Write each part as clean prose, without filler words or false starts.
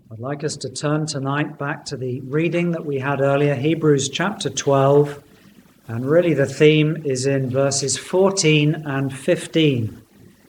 I'd like us to turn tonight back to the reading that we had earlier, Hebrews chapter 12, and really the theme is in verses 14 and 15.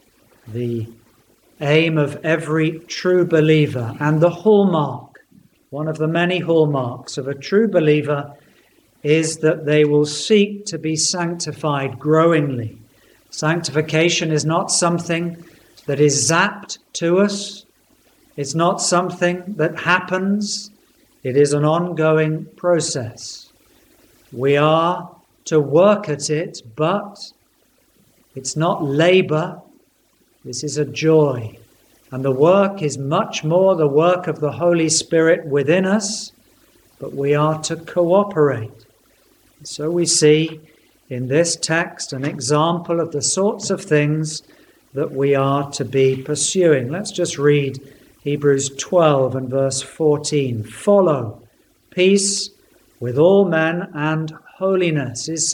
The aim of every true believer and the hallmark, one of the many hallmarks of a true believer, is that they will seek to be sanctified growingly. Sanctification is not something that is zapped to us. It's not something that happens. It is an ongoing process. We are to work at it, but it's not labor. This is a joy. And the work is much more the work of the Holy Spirit within us, but we are to cooperate. So we see in this text an example of the sorts of things that we are to be pursuing. Let's just read Hebrews 12 and verse 14. Follow peace with all men and holiness. Is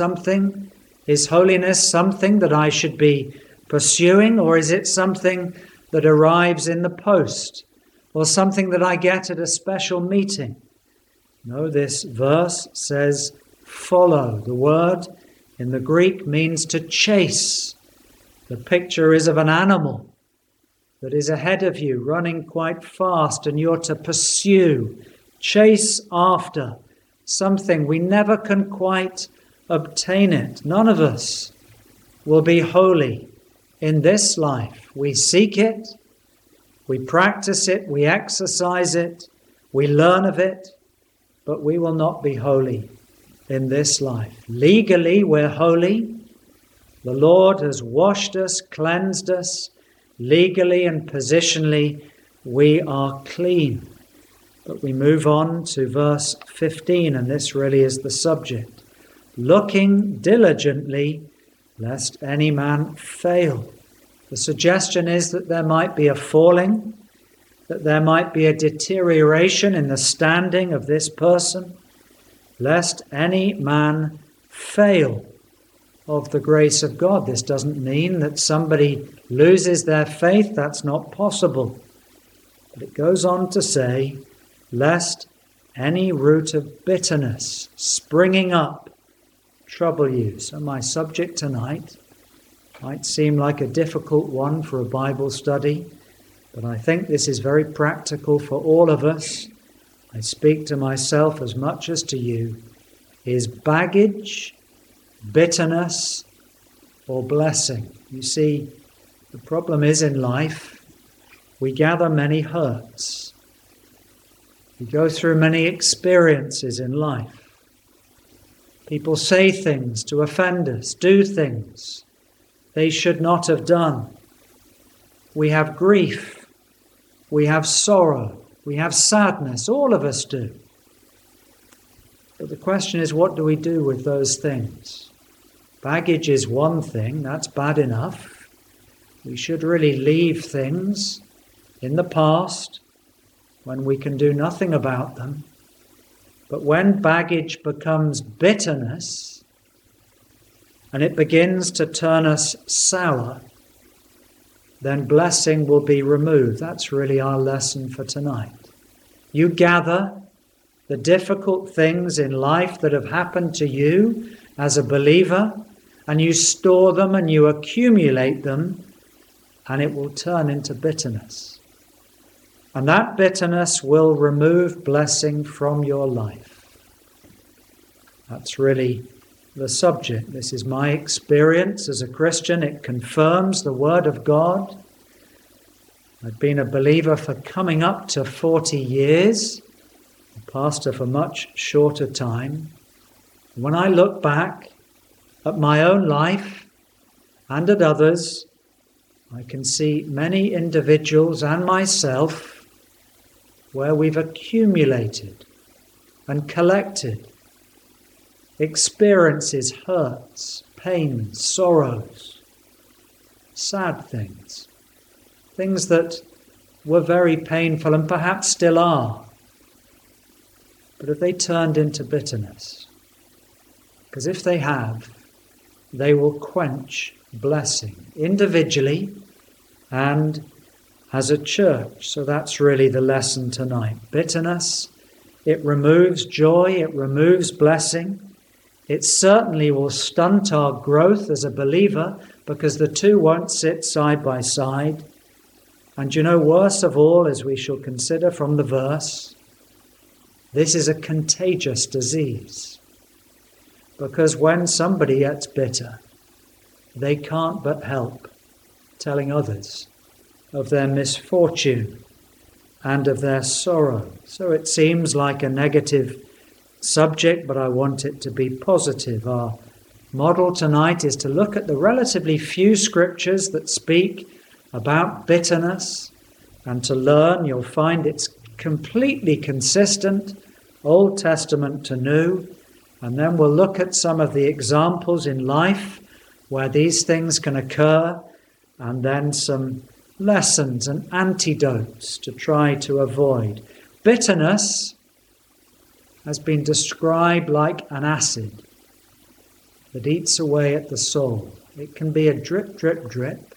holiness something that I should be pursuing, or is it something that arrives in the post, or something that I get at a special meeting? No, this verse says follow. The word in the Greek means to chase. The picture is of an animal that is ahead of you, running quite fast, and you're to pursue, chase after something. We never can quite obtain it. None of us will be holy in this life. We seek it, we practice it, we exercise it, we learn of it, but we will not be holy in this life. Legally, we're holy. The Lord has washed us, cleansed us. Legally and positionally, we are clean. But we move on to verse 15, and this really is the subject. Looking diligently, lest any man fail. The suggestion is that there might be a falling, that there might be a deterioration in the standing of this person, lest any man fail of the grace of God. This doesn't mean that somebody loses their faith. That's not possible. But it goes on to say, lest any root of bitterness springing up trouble you. So my subject tonight might seem like a difficult one for a Bible study, but I think this is very practical for all of us. I speak to myself as much as to you. Is baggage, bitterness, or blessing? You see, the problem is in life, we gather many hurts. We go through many experiences in life. People say things to offend us, do things they should not have done. We have grief, we have sorrow, we have sadness, all of us do. But the question is, what do we do with those things? Baggage is one thing, that's bad enough. We should really leave things in the past when we can do nothing about them. But when baggage becomes bitterness, and it begins to turn us sour, then blessing will be removed. That's really our lesson for tonight. You gather the difficult things in life that have happened to you as a believer, and you store them and you accumulate them, and it will turn into bitterness. And that bitterness will remove blessing from your life. That's really the subject. This is my experience as a Christian. It confirms the Word of God. I've been a believer for coming up to 40 years, a pastor for much shorter time. When I look back at my own life and at others, I can see many individuals and myself where we've accumulated and collected experiences, hurts, pains, sorrows, sad things, things that were very painful and perhaps still are. But have they turned into bitterness? Because if they have, they will quench blessing individually and as a church. So that's really the lesson tonight. Bitterness, it removes joy, it removes blessing. It certainly will stunt our growth as a believer because the two won't sit side by side. And worst of all, as we shall consider from the verse, this is a contagious disease. Because when somebody gets bitter, they can't but help telling others of their misfortune and of their sorrow. So it seems like a negative subject, but I want it to be positive. Our model tonight is to look at the relatively few scriptures that speak about bitterness and to learn. You'll find it's completely consistent, Old Testament to New, and then we'll look at some of the examples in life where these things can occur, and then some lessons and antidotes to try to avoid. Bitterness has been described like an acid that eats away at the soul. It can be a drip, drip, drip,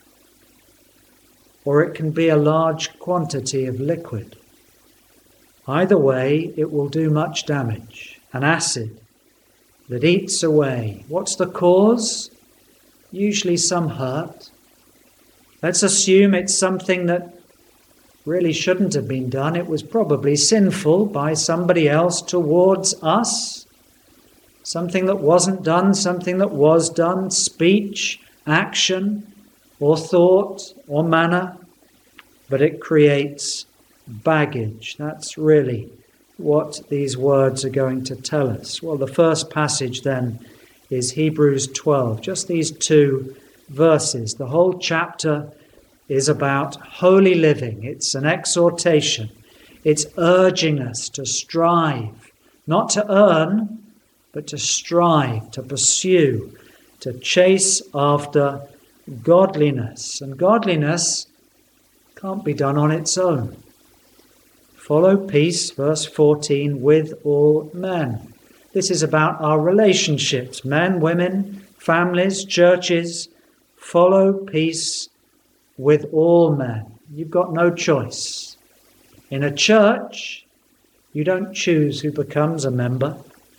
or it can be a large quantity of liquid. Either way, it will do much damage. An acid that eats away. What's the cause? Usually some hurt. Let's assume it's something that really shouldn't have been done. It was probably sinful by somebody else towards us. Something that wasn't done, something that was done, speech, action, or thought, or manner. But it creates baggage. That's really what these words are going to tell us. Well, the first passage then is Hebrews 12. Just these two verses. The whole chapter is about holy living. It's an exhortation. It's urging us to strive, not to earn, but to strive, to pursue, to chase after godliness. And godliness can't be done on its own. Follow peace, verse 14, with all men. This is about our relationships, men, women, families, churches. Follow peace with all men. You've got no choice. In a church, you don't choose who becomes a member.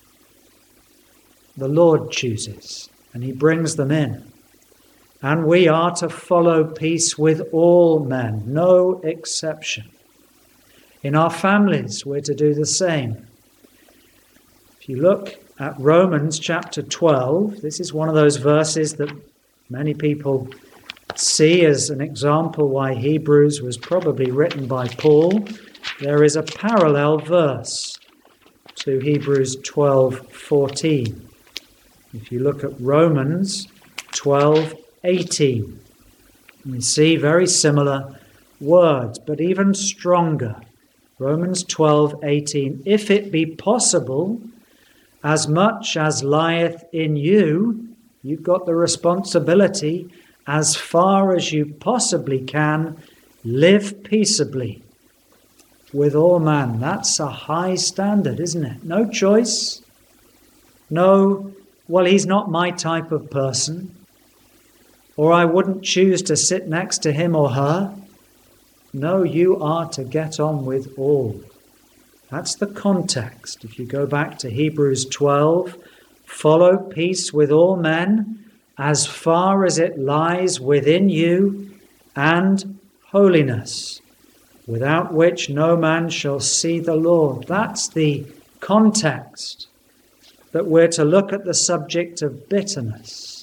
The Lord chooses, and he brings them in. And we are to follow peace with all men, no exception. In our families, we're to do the same. If you look at Romans chapter 12, this is one of those verses that many people see as an example why Hebrews was probably written by Paul. There is a parallel verse to Hebrews 12:14. If you look at Romans 12:18, we see very similar words, but even stronger. Romans 12:18, if it be possible, as much as lieth in you, you've got the responsibility, as far as you possibly can, live peaceably with all men. That's a high standard, isn't it? No choice. No, well, he's not my type of person, or I wouldn't choose to sit next to him or her. No, you are to get on with all. That's the context. If you go back to Hebrews 12, follow peace with all men as far as it lies within you, and holiness, without which no man shall see the Lord. That's the context that we're to look at the subject of bitterness.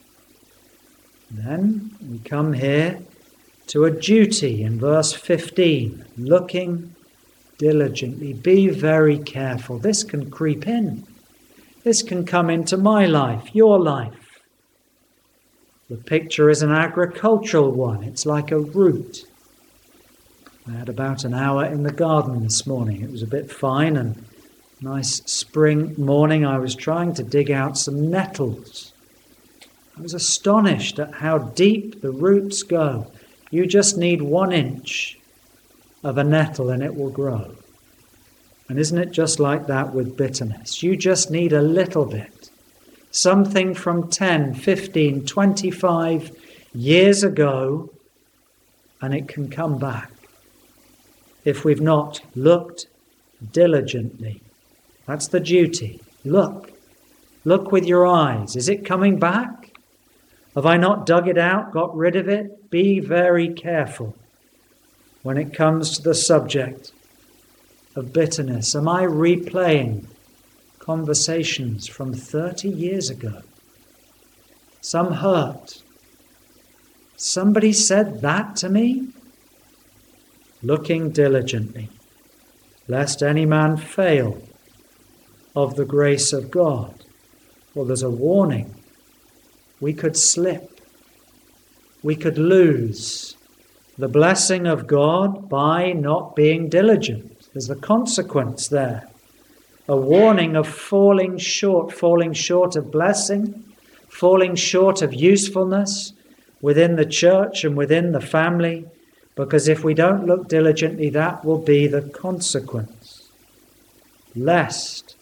Then we come here to a duty in verse 15, looking diligently. Be very careful. This can creep in. This can come into my life, your life. The picture is an agricultural one. It's like a root. I had about an hour in the garden this morning. It was a bit fine and nice spring morning. I was trying to dig out some nettles. I was astonished at how deep the roots go. You just need 1 inch of a nettle and it will grow. And isn't it just like that with bitterness? You just need a little bit. Something from 10, 15, 25 years ago, and it can come back if we've not looked diligently. That's the duty. Look. Look with your eyes. Is it coming back? Have I not dug it out, got rid of it? Be very careful when it comes to the subject of bitterness. Am I replaying conversations from 30 years ago? Some hurt. Somebody said that to me? Looking diligently, lest any man fail of the grace of God. Well, there's a warning. We could slip. We could lose the blessing of God by not being diligent. There's a consequence there. A warning of falling short of blessing, falling short of usefulness within the church and within the family, because if we don't look diligently, that will be the consequence. Lest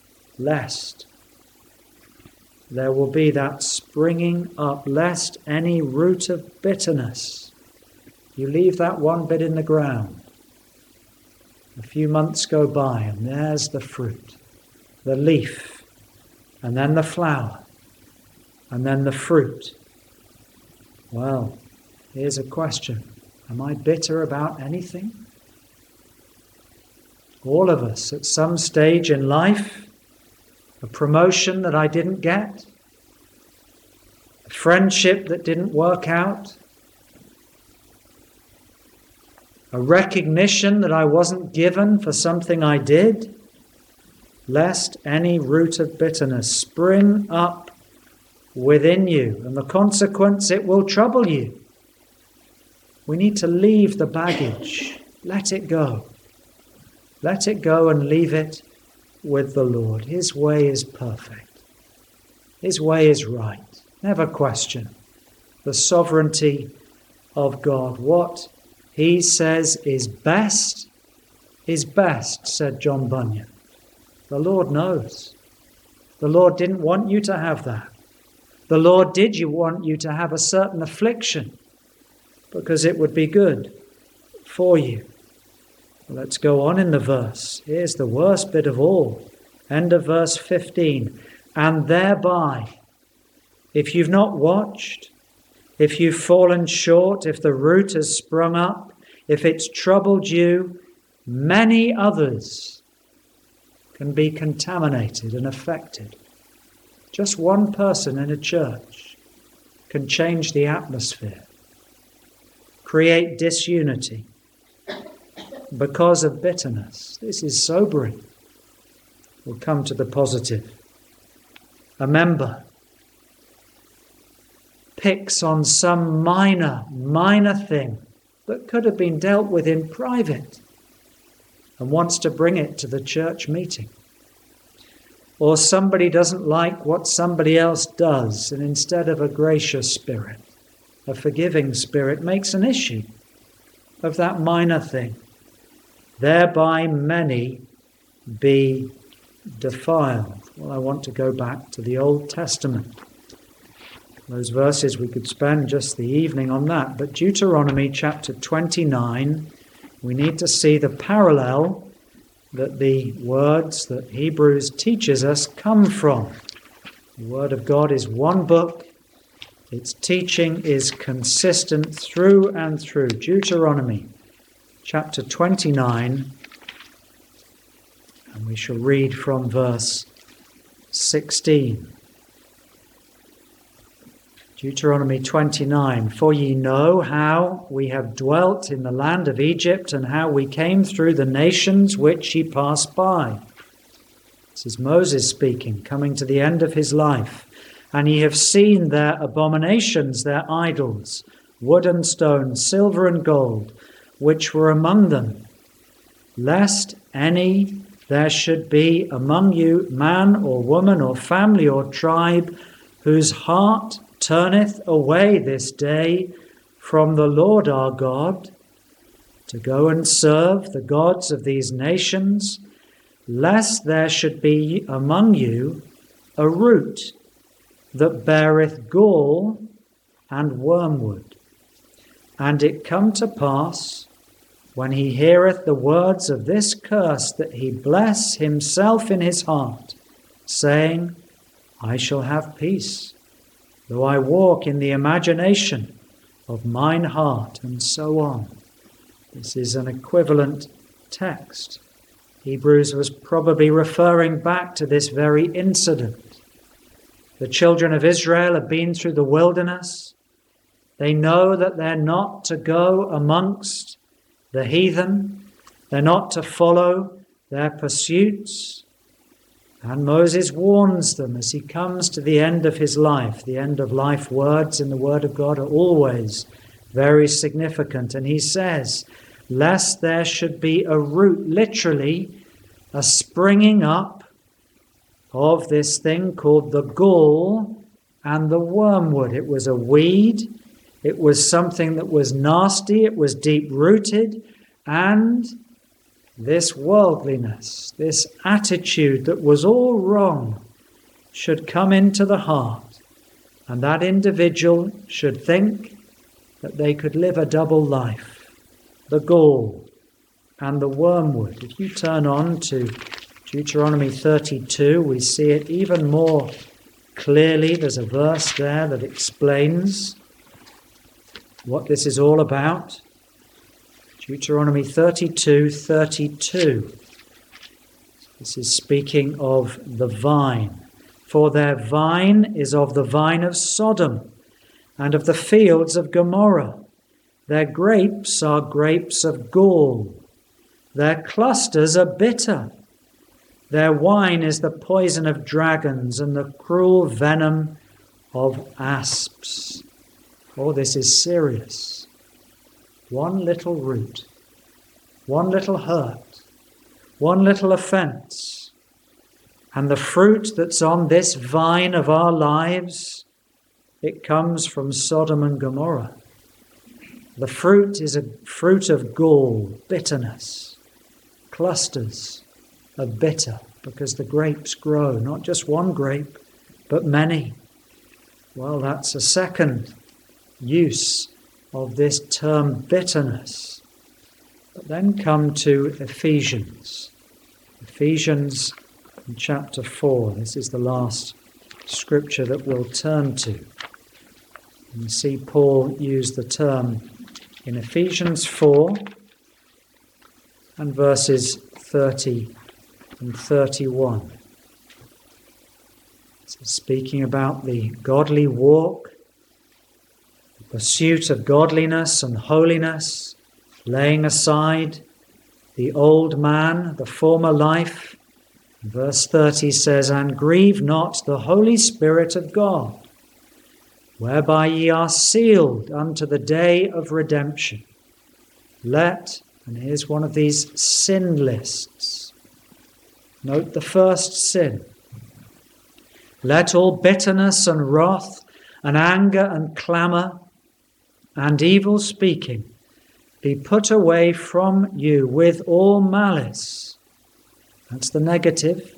there will be that springing up, lest any root of bitterness. You leave that one bit in the ground. A few months go by and there's the fruit, the leaf, and then the flower, and then the fruit. Well, here's a question. Am I bitter about anything? All of us at some stage in life, a promotion that I didn't get, a friendship that didn't work out, a recognition that I wasn't given for something I did, lest any root of bitterness spring up within you, and the consequence, it will trouble you. We need to leave the baggage. Let it go. Let it go and leave it with the Lord. His way is perfect. His way is right. Never question the sovereignty of God. What He says is best, said John Bunyan. The Lord knows. The Lord didn't want you to have that. The Lord did want you to have a certain affliction because it would be good for you. Let's go on in the verse. Here's the worst bit of all. End of verse 15. And thereby, if you've not watched, if you've fallen short, if the root has sprung up, if it's troubled you, many others can be contaminated and affected. Just one person in a church can change the atmosphere, create disunity because of bitterness. This is sobering. We'll come to the positive. A member picks on some minor thing that could have been dealt with in private and wants to bring it to the church meeting. Or somebody doesn't like what somebody else does, and instead of a gracious spirit, a forgiving spirit, makes an issue of that minor thing. Thereby many be defiled. Well, I want to go back to the Old Testament. Those verses, we could spend just the evening on that. But Deuteronomy chapter 29, we need to see the parallel that the words that Hebrews teaches us come from. The Word of God is one book. Its teaching is consistent through and through. Deuteronomy chapter 29, and we shall read from verse 16. Deuteronomy 29, For ye know how we have dwelt in the land of Egypt, and how we came through the nations which ye passed by. This is Moses speaking, coming to the end of his life. And ye have seen their abominations, their idols, wood and stone, silver and gold, which were among them, lest any there should be among you man or woman or family or tribe whose heart turneth away this day from the Lord our God, to go and serve the gods of these nations, lest there should be among you a root that beareth gall and wormwood, And it come to pass, when he heareth the words of this curse, that he bless himself in his heart, saying, I shall have peace, though I walk in the imagination of mine heart, and so on. This is an equivalent text. Hebrews was probably referring back to this very incident. The children of Israel have been through the wilderness. They know that they're not to go amongst the heathen. They're not to follow their pursuits. And Moses warns them as he comes to the end of his life. The end of life words in the Word of God are always very significant. And he says, lest there should be a root, literally a springing up of this thing called the gall and the wormwood. It was a weed. It was something that was nasty. It was deep-rooted. And this worldliness, this attitude that was all wrong, should come into the heart. And that individual should think that they could live a double life. The gall and the wormwood. If you turn on to Deuteronomy 32, we see it even more clearly. There's a verse there that explains what this is all about. Deuteronomy 32:32. This is speaking of the vine. For their vine is of the vine of Sodom and of the fields of Gomorrah. Their grapes are grapes of gall. Their clusters are bitter. Their wine is the poison of dragons and the cruel venom of asps. Oh, this is serious. One little root, one little hurt, one little offense, and the fruit that's on this vine of our lives, it comes from Sodom and Gomorrah. The fruit is a fruit of gall, bitterness, clusters of bitter, because the grapes grow, not just one grape, but many. Well, that's a second use of this term bitterness. But then come to Ephesians. Ephesians in chapter 4. This is the last scripture that we'll turn to. You see Paul use the term in Ephesians 4 and verses 30 and 31. This is speaking about the godly walk, the pursuit of godliness and holiness, laying aside the old man, the former life. Verse 30 says, and grieve not the Holy Spirit of God, whereby ye are sealed unto the day of redemption. Let, and here's one of these sin lists. Note the first sin. Let all bitterness and wrath and anger and clamour and evil speaking be put away from you with all malice. That's the negative.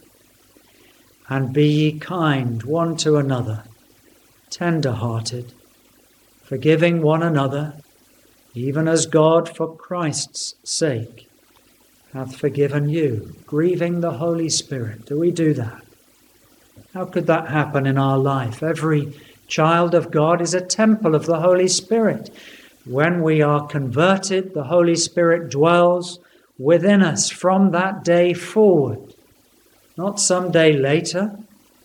And be ye kind one to another, tender-hearted, forgiving one another, even as God for Christ's sake hath forgiven you. Grieving the Holy Spirit. Do we do that? How could that happen in our life? Every child of God is a temple of the Holy Spirit. When we are converted, the Holy Spirit dwells within us from that day forward. Not some day later.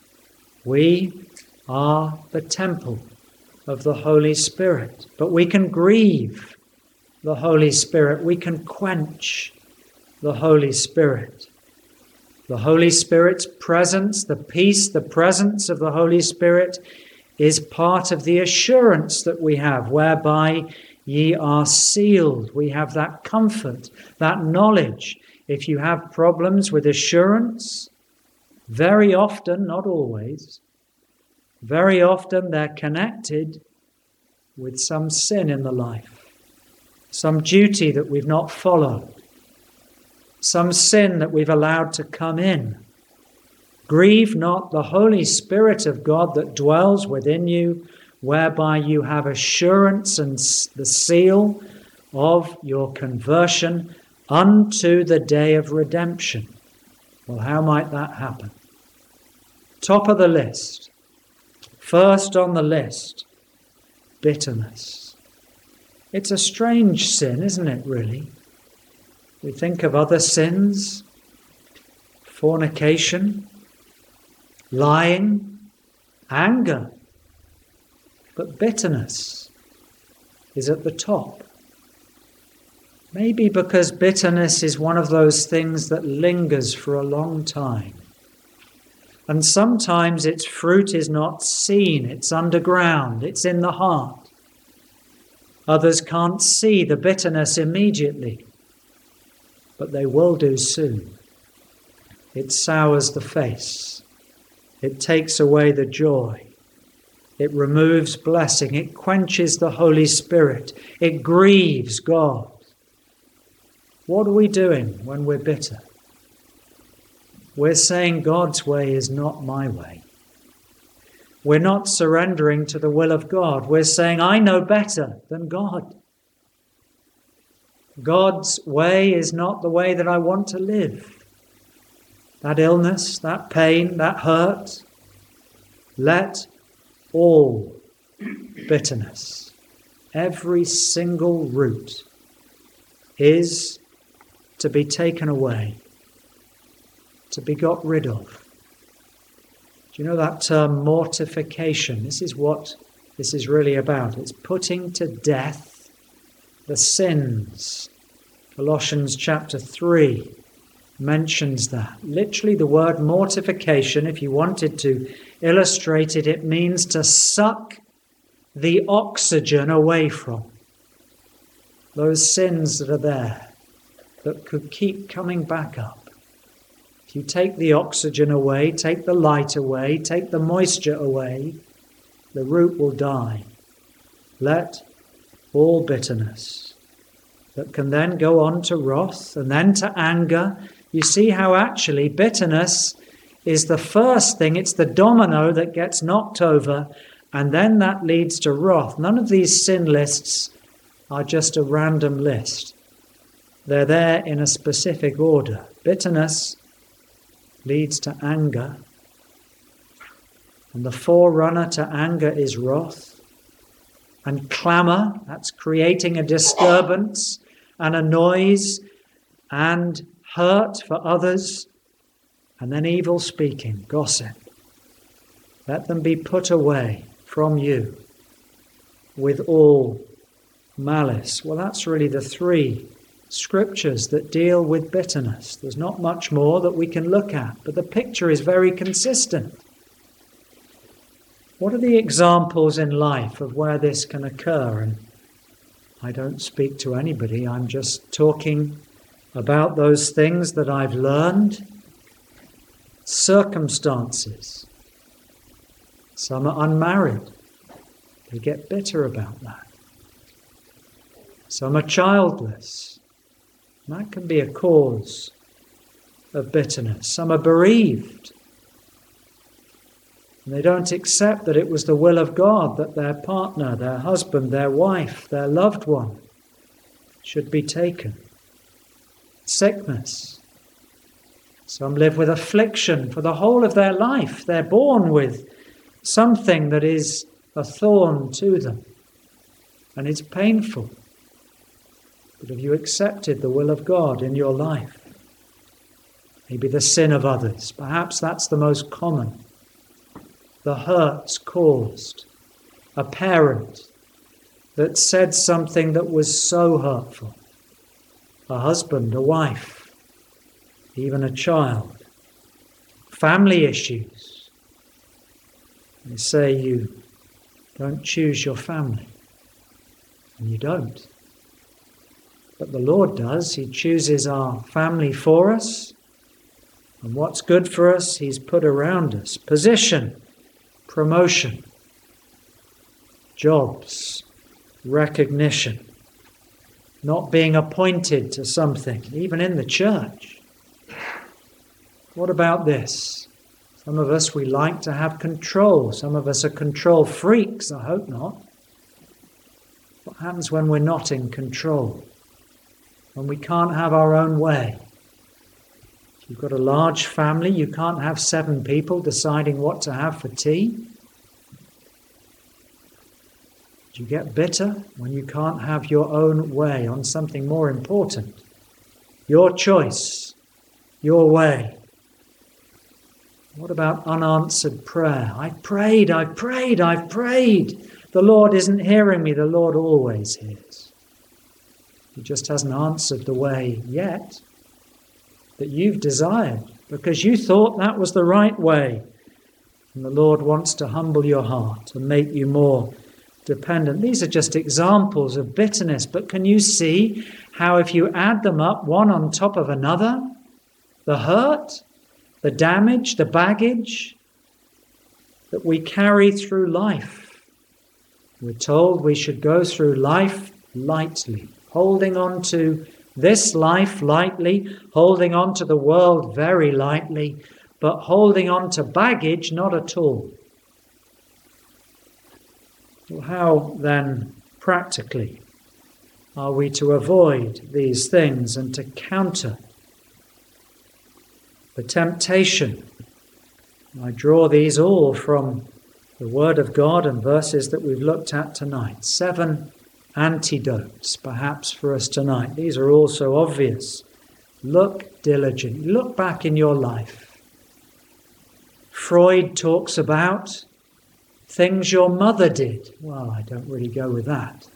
We are the temple of the Holy Spirit. But we can grieve the Holy Spirit. We can quench the Holy Spirit. The Holy Spirit's presence, the peace, the presence of the Holy Spirit is part of the assurance that we have, whereby ye are sealed. We have that comfort, that knowledge. If you have problems with assurance, very often, not always, very often they're connected with some sin in the life, some duty that we've not followed, some sin that we've allowed to come in. Grieve not the Holy Spirit of God that dwells within you, whereby you have assurance and the seal of your conversion unto the day of redemption. Well, how might that happen? Top of the list. First on the list, bitterness. It's a strange sin, isn't it, really? We think of other sins, fornication, lying, anger. But bitterness is at the top. Maybe because bitterness is one of those things that lingers for a long time. And sometimes its fruit is not seen, it's underground, it's in the heart. Others can't see the bitterness immediately, but they will do soon. It sours the face. It takes away the joy. It removes blessing. It quenches the Holy Spirit. It grieves God. What are we doing when we're bitter? We're saying God's way is not my way. We're not surrendering to the will of God. We're saying, I know better than God. God's way is not the way that I want to live. That illness, that pain, that hurt, let all bitterness, every single root, is to be taken away, to be got rid of. Do you know that term mortification? This is what this is really about. It's putting to death the sins. Colossians chapter 3 mentions that. Literally the word mortification, if you wanted to illustrate it, it means to suck the oxygen away from. Those sins that are there, that could keep coming back up. If you take the oxygen away, take the light away, take the moisture away, the root will die. Let all bitterness that can then go on to wrath and then to anger. You see how actually bitterness is the first thing, it's the domino that gets knocked over, and then that leads to wrath. None of these sin lists are just a random list. They're there in a specific order. Bitterness leads to anger, and the forerunner to anger is wrath. And clamour, that's creating a disturbance and a noise and hurt for others. And then evil speaking, gossip. Let them be put away from you with all malice. Well, that's really the three scriptures that deal with bitterness. There's not much more that we can look at, but the picture is very consistent. What are the examples in life of where this can occur? And I don't speak to anybody, I'm just talking about those things that I've learned. Circumstances. Some are unmarried. They get bitter about that. Some are childless. That can be a cause of bitterness. Some are bereaved. And they don't accept that it was the will of God that their partner, their husband, their wife, their loved one should be taken. Sickness. Some live with affliction for the whole of their life. They're born with something that is a thorn to them. And it's painful. But have you accepted the will of God in your life? Maybe the sin of others. Perhaps that's the most common. The hurts caused. A parent that said something that was so hurtful. A husband, a wife, even a child. Family issues. They say you don't choose your family. And you don't. But the Lord does. He chooses our family for us. And what's good for us, He's put around us. Position, promotion, jobs, recognition, not being appointed to something, even in the church. What about this? Some of us, we like to have control. Some of us are control freaks. I hope not. What happens when we're not in control? When we can't have our own way? If you've got a large family, you can't have 7 people deciding what to have for tea. Do you get bitter when you can't have your own way on something more important? Your choice, your way. What about unanswered prayer? I've prayed. The Lord isn't hearing me. The Lord always hears. He just hasn't answered the way yet that you've desired because you thought that was the right way. And the Lord wants to humble your heart and make you more dependent. These are just examples of bitterness, but can you see how if you add them up one on top of another, the hurt, the damage, the baggage that we carry through life. We're told we should go through life lightly, holding on to this life lightly, holding on to the world very lightly, but holding on to baggage not at all. Well, how then, practically, are we to avoid these things and to counter the temptation? I draw these all from the Word of God and verses that we've looked at tonight. 7 antidotes, perhaps, for us tonight. These are all so obvious. Look diligently. Look back in your life. Freud talks about things your mother did. Well, I don't really go with that.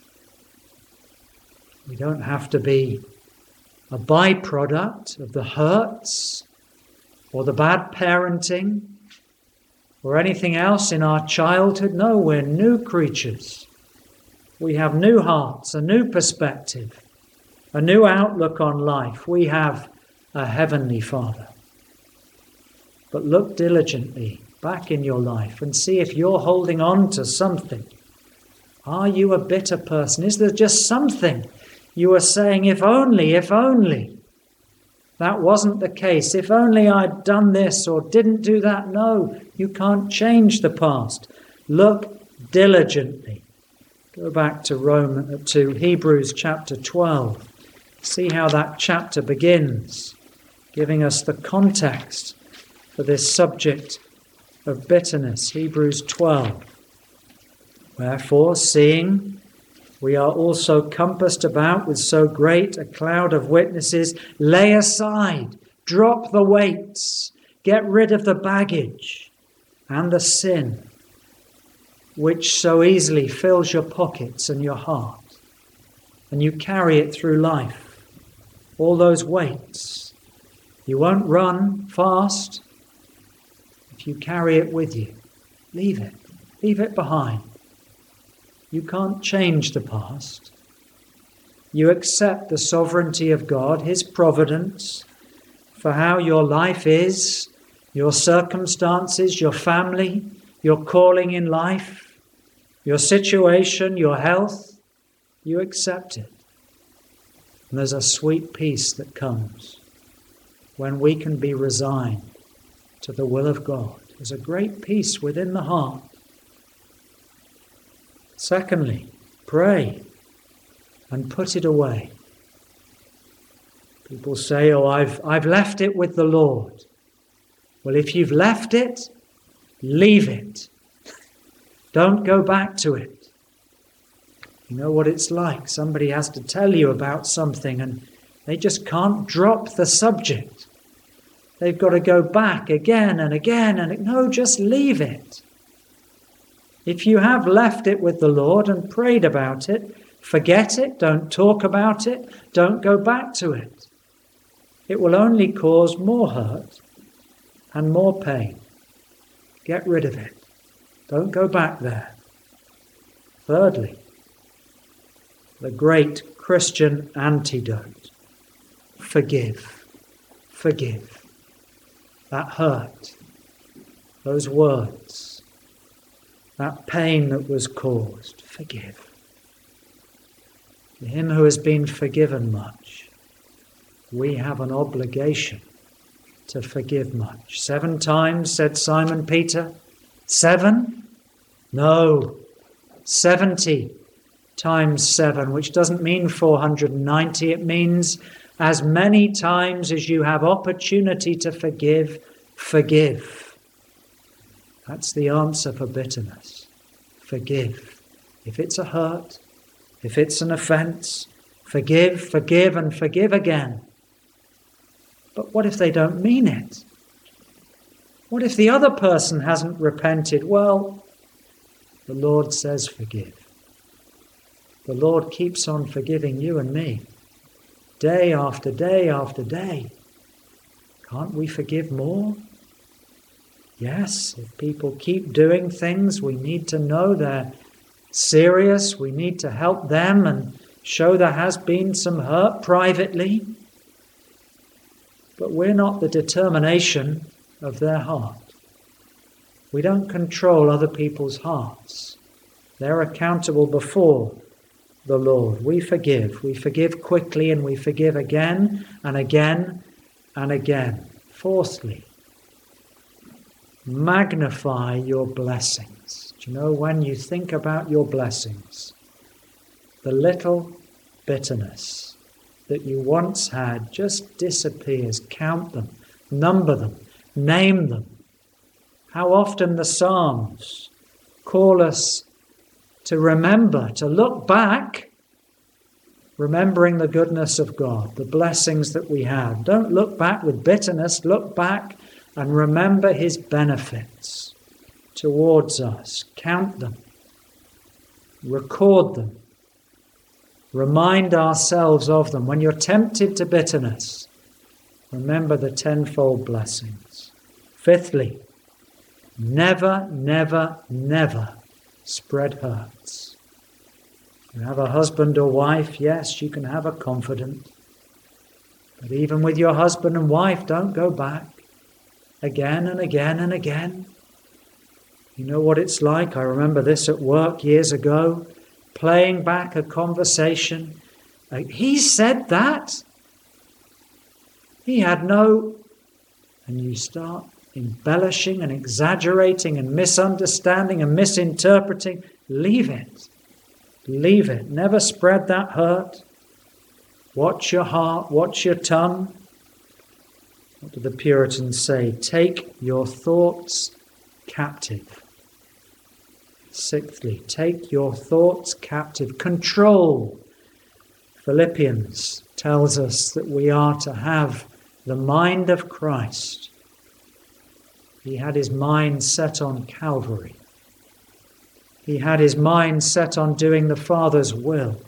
We don't have to be a byproduct of the hurts or the bad parenting or anything else in our childhood. No, we're new creatures. We have new hearts, a new perspective, a new outlook on life. We have a heavenly Father. But look diligently back in your life and see if you're holding on to something. Are you a bitter person? Is there just something you are saying, if only, that wasn't the case. If only I'd done this or didn't do that. No, you can't change the past. Look diligently. Go back to Hebrews chapter 12. See how that chapter begins, giving us the context for this subject of bitterness. Hebrews 12. Wherefore, seeing we are also compassed about with so great a cloud of witnesses, lay aside, drop the weights, get rid of the baggage and the sin which so easily fills your pockets and your heart, and you carry it through life. All those weights. You won't run fast if you carry it with you. Leave it behind. You can't change the past. You accept the sovereignty of God, His providence for how your life is, your circumstances, your family, your calling in life, your situation, your health. You accept it. And there's a sweet peace that comes when we can be resigned to the will of God. There's a great peace within the heart. Secondly, pray and put it away. People say, oh, I've left it with the Lord. Well, if you've left it, leave it. Don't go back to it. You know what it's like. Somebody has to tell you about something and they just can't drop the subject. They've got to go back again and again no, just leave it. If you have left it with the Lord and prayed about it, forget it, don't talk about it, don't go back to it. It will only cause more hurt and more pain. Get rid of it. Don't go back there. Thirdly, the great Christian antidote. Forgive. Forgive. That hurt, those words, that pain that was caused, forgive. To him who has been forgiven much, we have an obligation to forgive much. 7 times, said Simon Peter. 7? No, 70 times 7, which doesn't mean 490. It means as many times as you have opportunity to forgive, forgive. That's the answer for bitterness. Forgive. If it's a hurt, if it's an offense, forgive, forgive, and forgive again. But what if they don't mean it? What if the other person hasn't repented? Well, the Lord says forgive. The Lord keeps on forgiving you and me, day after day after day. Can't we forgive more? Yes, if people keep doing things, we need to know they're serious. We need to help them and show there has been some hurt privately. But we're not the determination of their heart. We don't control other people's hearts. They're accountable before the Lord. We forgive. We forgive quickly and we forgive again and again and again. Fourthly, magnify your blessings. Do you know, when you think about your blessings, the little bitterness that you once had just disappears. Count them, number them, name them. How often the Psalms call us to remember, to look back, remembering the goodness of God, the blessings that we have. Don't look back with bitterness. Look back and remember his benefits towards us. Count them. Record them. Remind ourselves of them. When you're tempted to bitterness, remember the tenfold blessings. Fifthly, never, never, never spread hurts. You have a husband or wife, yes, you can have a confidant. But even with your husband and wife, don't go back again and again and again. You know what it's like? I remember this at work years ago, playing back a conversation. He said that. He had no... And you start embellishing and exaggerating and misunderstanding and misinterpreting. Leave it. Leave it. Never spread that hurt. Watch your heart. Watch your tongue. What do the Puritans say? Take your thoughts captive. Sixthly, take your thoughts captive. Control. Philippians tells us that we are to have the mind of Christ. He had his mind set on Calvary. He had his mind set on doing the Father's will.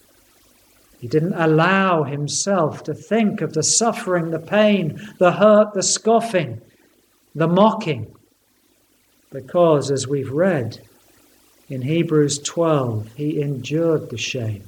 He didn't allow himself to think of the suffering, the pain, the hurt, the scoffing, the mocking. Because, as we've read in Hebrews 12, he endured the shame.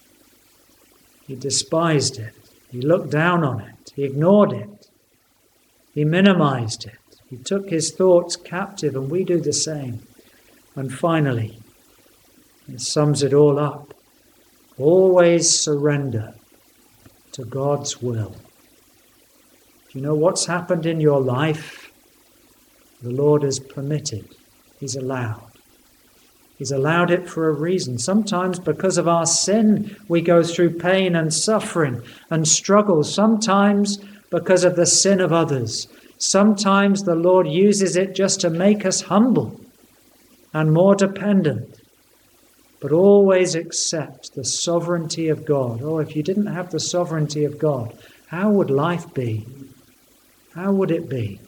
He despised it. He looked down on it. He ignored it. He minimized it. He took his thoughts captive, and we do the same. And finally, it sums it all up. Always surrender to God's will. Do you know what's happened in your life? The Lord has permitted. He's allowed. He's allowed it for a reason. Sometimes because of our sin, we go through pain and suffering and struggle. Sometimes because of the sin of others. Sometimes the Lord uses it just to make us humble and more dependent. But always accept the sovereignty of God. Oh, if you didn't have the sovereignty of God, how would life be? How would it be?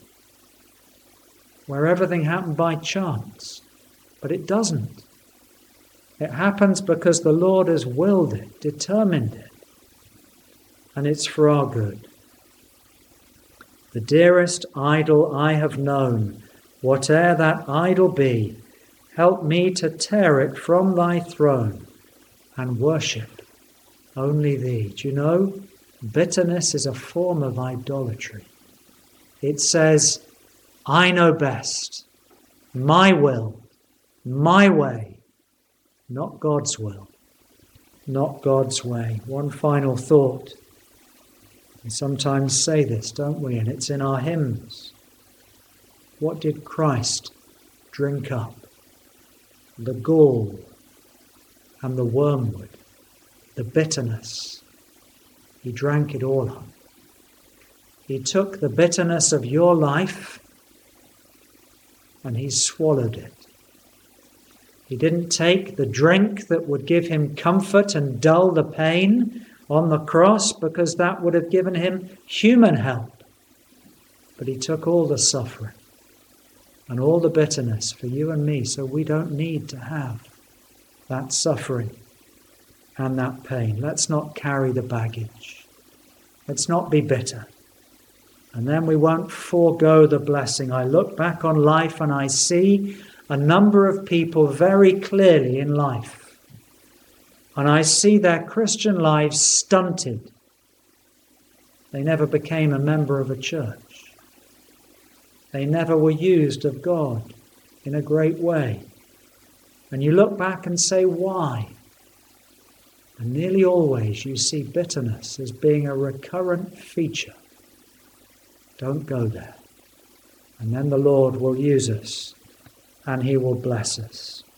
Where everything happened by chance. But it doesn't. It happens because the Lord has willed it, determined it. And it's for our good. The dearest idol I have known, whate'er that idol be, help me to tear it from thy throne and worship only thee. Do you know, bitterness is a form of idolatry. It says, I know best, my will, my way, not God's will, not God's way. One final thought. We sometimes say this, don't we? And it's in our hymns. What did Christ drink up? The gall and the wormwood, the bitterness. He drank it all up. He took the bitterness of your life and he swallowed it. He didn't take the drink that would give him comfort and dull the pain on the cross, because that would have given him human help. But he took all the suffering and all the bitterness for you and me, so we don't need to have that suffering and that pain. Let's not carry the baggage. Let's not be bitter. And then we won't forego the blessing. I look back on life and I see a number of people very clearly in life. And I see their Christian lives stunted. They never became a member of a church. They never were used of God in a great way. And you look back and say, why? And nearly always you see bitterness as being a recurrent feature. Don't go there. And then the Lord will use us and he will bless us.